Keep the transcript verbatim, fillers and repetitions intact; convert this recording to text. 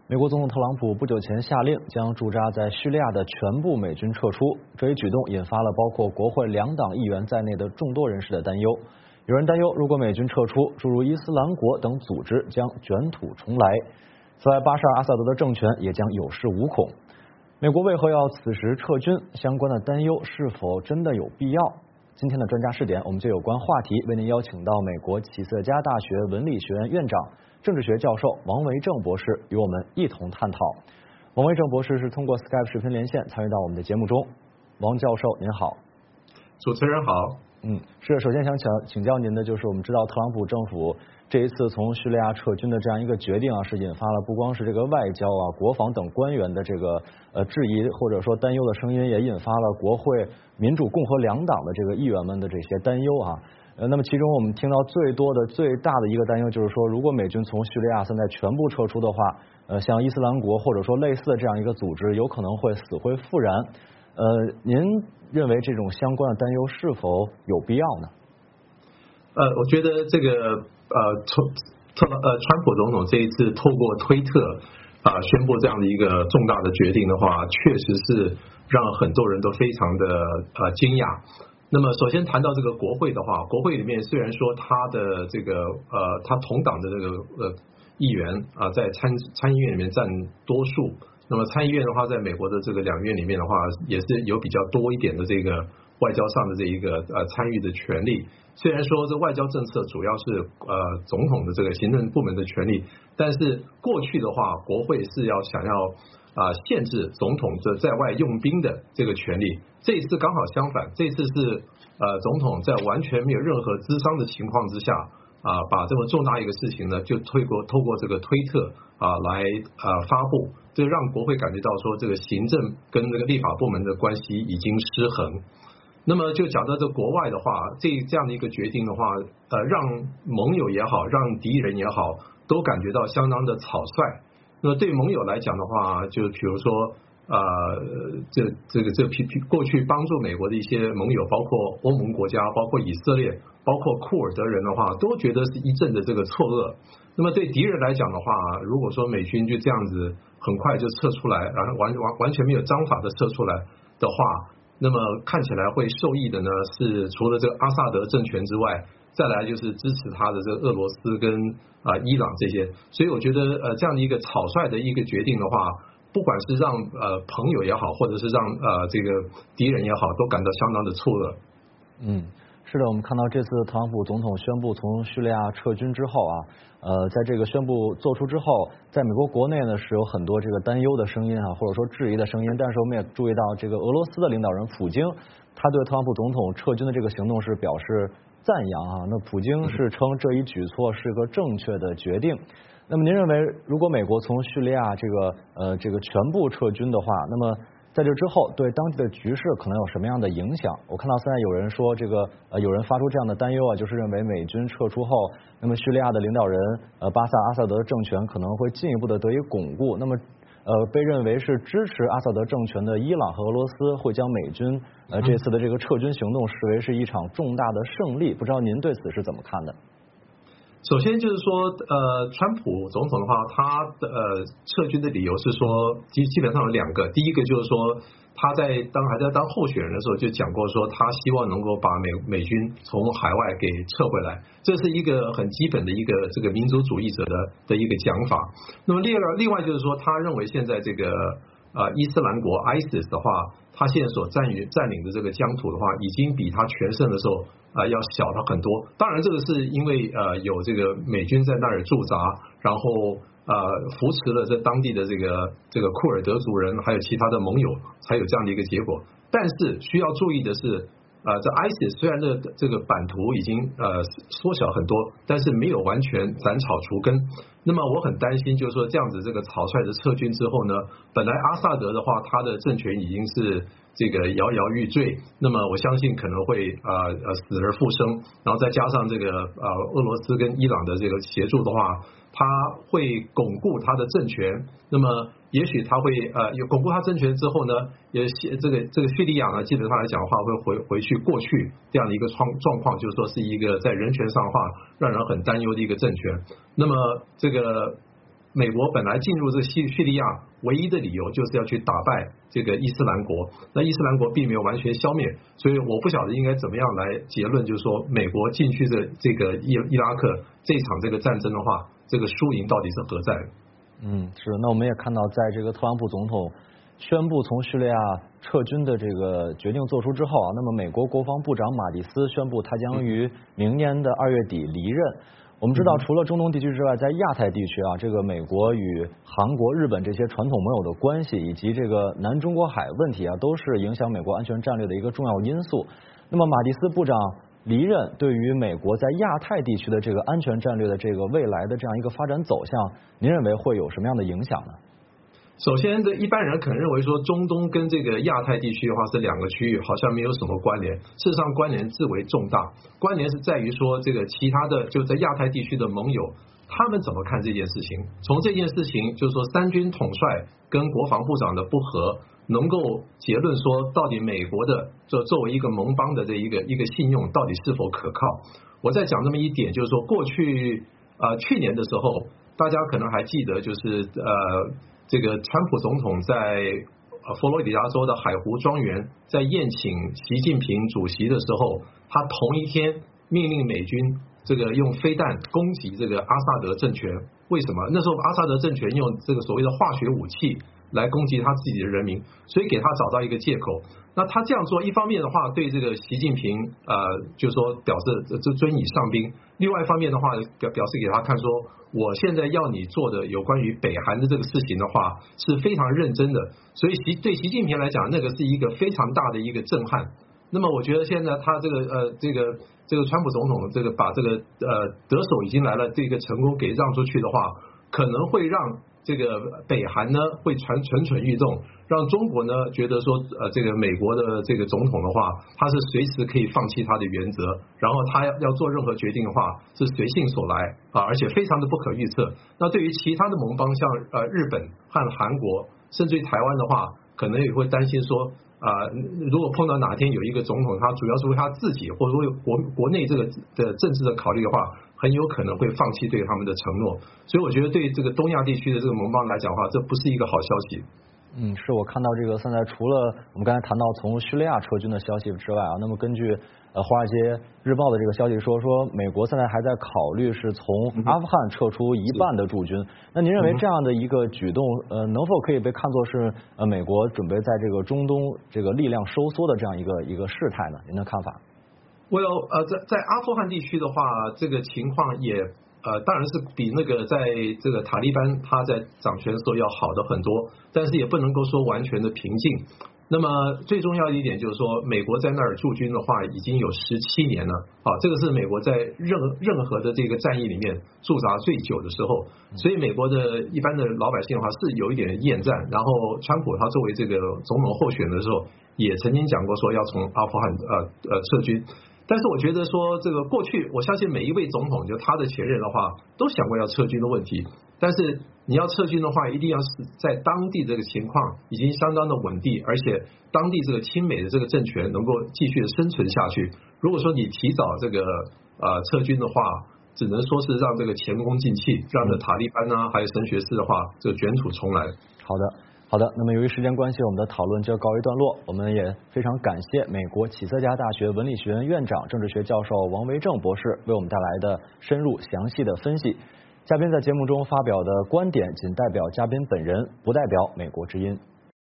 美国总统特朗普不久前下令将驻扎在叙利亚的全部美军撤出，这一举动引发了包括国会两党议员在内的众多人士的担忧。有人担忧，如果美军撤出，诸如伊斯兰国等组织将卷土重来。此外，巴沙尔阿萨德的政权也将有恃无恐。美国为何要此时撤军？相关的担忧是否真的有必要？今天的专家视点，我们就有关话题为您邀请到美国启瑟加大学文理学院院长、政治学教授王维正博士与我们一同探讨。王维正博士是通过 Skype 视频连线参与到我们的节目中。王教授您好。 主持人好。 嗯，是。首先想请请教您的就是，我们知道特朗普政府这一次从叙利亚撤军的这样一个决定啊，是引发了不光是这个外交啊、国防等官员的这个呃质疑或者说担忧的声音，也引发了国会民主、共和两党的这个议员们的这些担忧啊。呃，那么其中我们听到最多的、最大的一个担忧就是说，如果美军从叙利亚现在全部撤出的话，呃，像伊斯兰国或者说类似的这样一个组织，有可能会死灰复燃。呃，您认为这种相关的担忧是否有必要呢？ 呃，我觉得这个呃，特呃，川普总统这一次透过推特啊、呃、宣布这样的一个重大的决定的话，确实是让很多人都非常的呃惊讶。那么，首先谈到这个国会的话，国会里面虽然说他的这个呃，他同党的这个呃议员啊、呃，在参参议院里面占多数。那么参议院的话，在美国的这个两院里面的话，也是有比较多一点的这个外交上的这一个呃参与的权利。虽然说这外交政策主要是呃总统的这个行政部门的权利，但是过去的话，国会是要想要啊、呃、限制总统这在外用兵的这个权利。这一次刚好相反，这次是呃总统在完全没有任何咨商的情况之下啊、呃，把这么重大一个事情呢，就透过透过这个推特啊、呃、来啊、呃、发布。这让国会感觉到说，这个行政跟这个立法部门的关系已经失衡。那么就讲到这国外的话，这这样的一个决定的话，呃，让盟友也好，让敌人也好，都感觉到相当的草率。那么对盟友来讲的话，就比如说呃，这这个这批过去帮助美国的一些盟友，包括欧盟国家，包括以色列，包括库尔德人的话，都觉得是一阵的这个错愕。那么对敌人来讲的话，如果说美军就这样子很快就撤出来，然后完完完全没有章法的撤出来的话，那么看起来会受益的呢，是除了这个阿萨德政权之外，再来就是支持他的这个俄罗斯跟啊、呃、伊朗这些。所以我觉得呃这样的一个草率的一个决定的话，不管是让呃朋友也好，或者是让呃这个敌人也好，都感到相当的错愕。 嗯。是的，我们看到这次特朗普总统宣布从叙利亚撤军之后啊，呃，在这个宣布做出之后，在美国国内呢是有很多这个担忧的声音啊，或者说质疑的声音，但是我们也注意到，这个俄罗斯的领导人普京，他对特朗普总统撤军的这个行动是表示赞扬啊。那普京是称这一举措是个正确的决定。那么您认为，如果美国从叙利亚这个呃这个全部撤军的话，那么在这之后，对当地的局势可能有什么样的影响？我看到现在有人说，这个呃，有人发出这样的担忧啊，就是认为美军撤出后，那么叙利亚的领导人呃巴萨阿萨德的政权可能会进一步的得以巩固。那么呃，被认为是支持阿萨德政权的伊朗和俄罗斯会将美军呃这次的这个撤军行动视为是一场重大的胜利。不知道您对此是怎么看的？ 首先就是说，呃，川普总统的话，他的呃撤军的理由是说，基基本上有两个。第一个就是说，他在当还在当候选人的时候就讲过说，他希望能够把美美军从海外给撤回来，这是一个很基本的一个这个民族主义者的的一个讲法。那么另外另外就是说，他认为现在这个呃伊斯兰国 I S I S 的话，他现在所占领占领的这个疆土的话，已经比他全盛的时候啊、呃、要小了很多。当然，这个是因为呃有这个美军在那儿驻扎，然后呃扶持了这当地的这个这个库尔德族人，还有其他的盟友，才有这样的一个结果。但是需要注意的是，呃，这 I S I S 虽然这这个版图已经呃缩小很多，但是没有完全斩草除根。那么我很担心，就是说这样子这个草率的撤军之后呢，本来阿萨德的话，他的政权已经是这个摇摇欲坠，那么我相信可能会呃呃死而复生，然后再加上这个呃俄罗斯跟伊朗的这个协助的话，他会巩固他的政权。那么也许他会呃有巩固他政权之后呢，也这个这个叙利亚呢，基本上来讲的话，会回回去过去这样的一个状状况，就是说是一个在人权上的话让人很担忧的一个政权。那么这个美国本来进入这个叙叙利亚唯一的理由就是要去打败这个伊斯兰国，那伊斯兰国并没有完全消灭，所以我不晓得应该怎么样来结论，就是说美国进去的这个伊伊拉克这场这个战争的话，这个输赢到底是何在？ 嗯，是。那我们也看到，在这个特朗普总统宣布从叙利亚撤军的这个决定做出之后啊，那么美国国防部长马蒂斯宣布他将于明年的二月底离任。我们知道，除了中东地区之外，在亚太地区啊，这个美国与韩国、日本这些传统盟友的关系，以及这个南中国海问题啊，都是影响美国安全战略的一个重要因素。那么马蒂斯部长离任，对于美国在亚太地区的这个安全战略的这个未来的这样一个发展走向，您认为会有什么样的影响呢？ 首先，这一般人可能认为说中东跟这个亚太地区的话是两个区域，好像没有什么关联。事实上，关联至为重大。关联是在于说，这个其他的就在亚太地区的盟友，他们怎么看这件事情？从这件事情，就是说三军统帅跟国防部长的不和，能够结论说，到底美国的作作为一个盟邦的这一个一个信用到底是否可靠？我再讲这么一点，就是说过去呃去年的时候，大家可能还记得，就是呃。这个川普总统在佛罗里达州的海湖庄园，在宴请习近平主席的时候，他同一天命令美军这个用飞弹攻击这个阿萨德政权。为什么？那时候阿萨德政权用这个所谓的化学武器来攻击他自己的人民，所以给他找到一个借口。那他这样做，一方面的话对这个习近平呃，就是说表示这尊以上宾；另外一方面的话，表表示给他看说，我现在要你做的有关于北韩的这个事情的话是非常认真的。所以习对习近平来讲，那个是一个非常大的一个震撼。那么我觉得现在他这个呃这个这个川普总统这个把这个呃得手已经来了这个成功给让出去的话，可能会让这个北韩呢会蠢蠢蠢欲动，让中国呢觉得说呃这个美国的这个总统的话，他是随时可以放弃他的原则，然后他要要做任何决定的话是随性所来啊，而且非常的不可预测。那对于其他的盟邦像呃日本和韩国，甚至于台湾的话，可能也会担心说。啊、呃，如果碰到哪天有一个总统，他主要是为他自己或者为国国内这个的政治的考虑的话，很有可能会放弃对他们的承诺。所以我觉得对这个东亚地区的这个盟邦来讲的话，这不是一个好消息。 嗯，是我看到这个现在除了我们刚才谈到从叙利亚撤军的消息之外啊，那么根据呃华尔街日报的这个消息说，说美国现在还在考虑是从阿富汗撤出一半的驻军。那您认为这样的一个举动，呃，能否可以被看作是呃美国准备在这个中东这个力量收缩的这样一个一个事态呢？您的看法？ 我有呃，在在阿富汗地区的话，这个情况也。呃，当然是比那个在这个塔利班他在掌权的时候要好的很多，但是也不能够说完全的平静。那么最重要的一点就是说，美国在那儿驻军的话已经有十七年了，啊，这个是美国在任任何的这个战役里面驻扎最久的时候，所以美国的一般的老百姓的话是有一点厌战。然后川普他作为这个总统候选的时候，也曾经讲过说要从阿富汗呃呃撤军。但是我觉得说，这个过去我相信每一位总统，就他的前任的话，都想过要撤军的问题。但是你要撤军的话，一定要是在当地这个情况已经相当的稳定，而且当地这个亲美的这个政权能够继续的生存下去。如果说你提早这个呃撤军的话，只能说是让这个前功尽弃，让这塔利班啊还有神学士的话，这个卷土重来。 好的。好的，那么由于时间关系，我们的讨论就告一段落。我们也非常感谢美国启瑟加大学文理学院院长、政治学教授王维正博士为我们带来的深入详细的分析。嘉宾在节目中发表的观点仅代表嘉宾本人，不代表美国之音。